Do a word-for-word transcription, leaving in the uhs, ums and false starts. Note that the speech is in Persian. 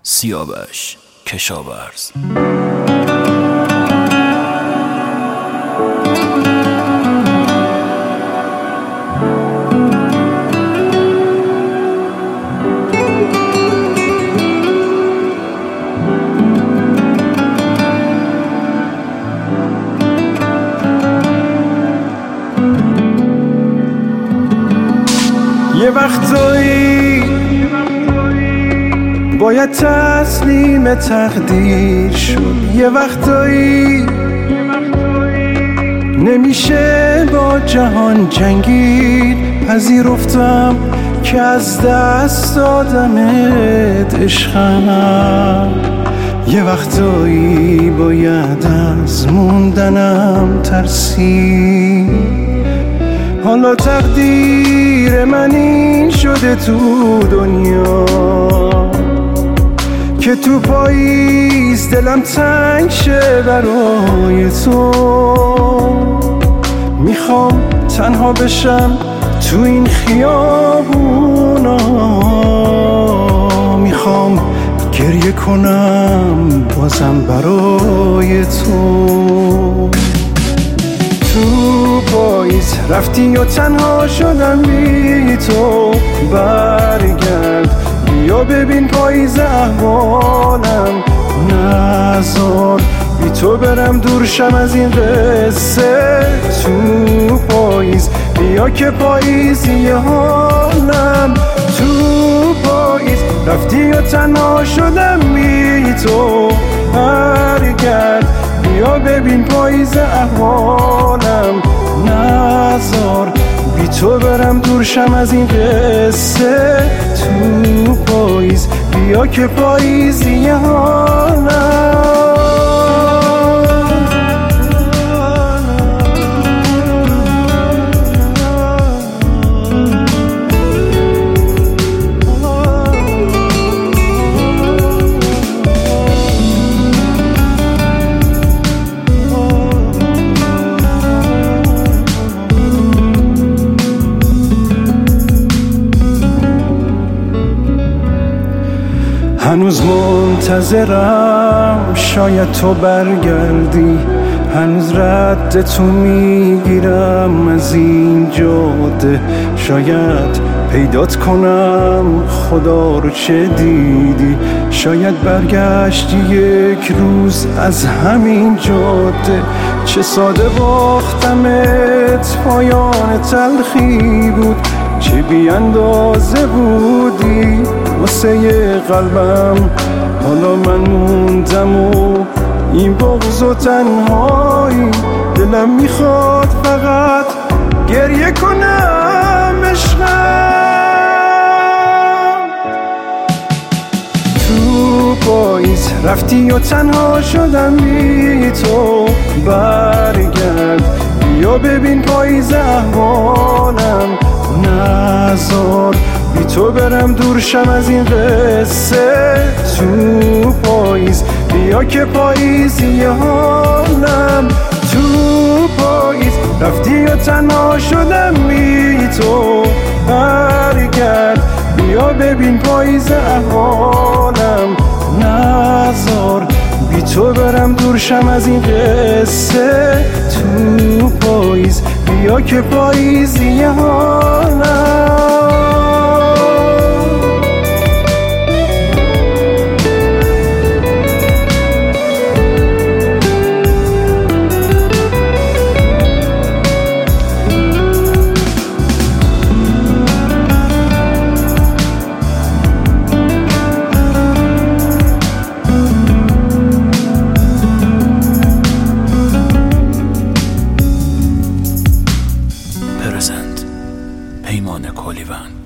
سیاوش کشاورز. یه وقتایی باید تسلیم تقدیر شد، یه وقتایی نمیشه با جهان جنگید. پذیرفتم که از دست دادمت عشقم، یه وقتایی باید از موندنم ترسید. حالا تقدیر من این شده تو دنیا که تو پاییز دلم تنگ شه برای تو. میخوام تنها بشم تو این خیابونا، میخوام گریه کنم بازم برای تو. تو پاییز رفتی و تنها شدم بی تو، برگرد بیا ببین پاییز احوالم. نذار بی تو برم دور شم از این قصه. تو پاییز بیا که پاییزی حالم. تو پاییز رفتی و تنها شدم بی تو، برگرد بیا ببین پاییز احوالم. نذار بی تو برم دور شم از این قصه. تو پاییز بیا که پاییزی حالم. هنوز منتظرم شاید تو برگردی، هنوز رد تو میگیرم از این جاده. شاید پیدات کنم خدا رو چه دیدی، شاید برگشتی یک روز از همین جاده. چه ساده باختمت پایان تلخی بود، چه بی اندازه بودی واسه قلبم. حالا من موندم و این بغض و تنهایی، دلم میخواد فقط گریه کنم عشقم. تو پاییز رفتی و تنها شدم بی تو، برگرد بیا ببین پاییز احوالم. نذار بی تو برم دور شم از این قصه. تو پاییز بیا که پاییزی حالم. تو پاییز رفتی و تنها شدم بی تو، برگرد بیا ببین پاییز احوالم. نذار بی تو برم دور شم از این قصه. تو پاییز بیا که پاییزی حالم. پیمان کولیوند.